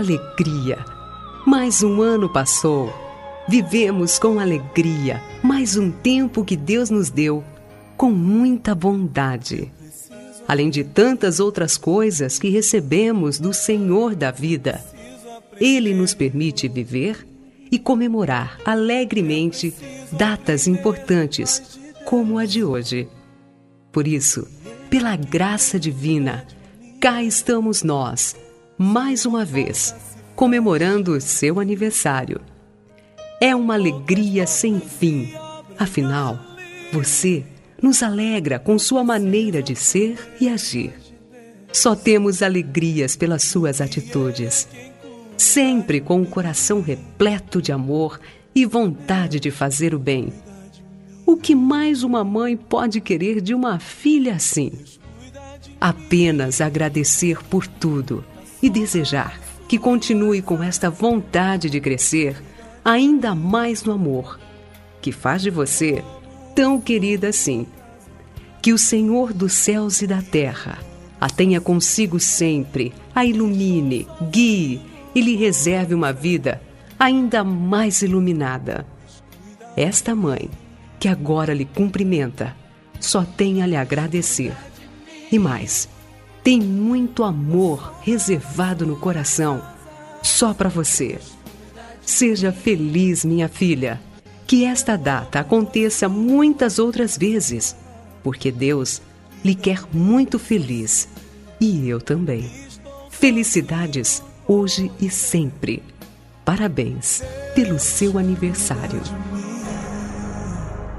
alegria! Mais um ano passou. Vivemos com alegria mais um tempo que Deus nos deu, com muita bondade. Além de tantas outras coisas que recebemos do Senhor da vida, Ele nos permite viver e comemorar alegremente datas importantes, como a de hoje. Por isso, pela graça divina, cá estamos nós, mais uma vez, comemorando o seu aniversário. É uma alegria sem fim. Afinal, você nos alegra com sua maneira de ser e agir. Só temos alegrias pelas suas atitudes. Sempre com o coração repleto de amor e vontade de fazer o bem. O que mais uma mãe pode querer de uma filha assim? Apenas agradecer por tudo e desejar que continue com esta vontade de crescer ainda mais no amor, que faz de você tão querida assim. Que o Senhor dos céus e da terra a tenha consigo sempre, a ilumine, guie e lhe reserve uma vida ainda mais iluminada. Esta mãe, que agora lhe cumprimenta, só tem a lhe agradecer. E mais, tem muito amor reservado no coração, só para você. Seja feliz, minha filha. Que esta data aconteça muitas outras vezes, porque Deus lhe quer muito feliz. E eu também. Felicidades hoje e sempre. Parabéns pelo seu aniversário.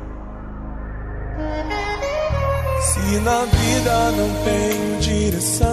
Se na vida não tem direção,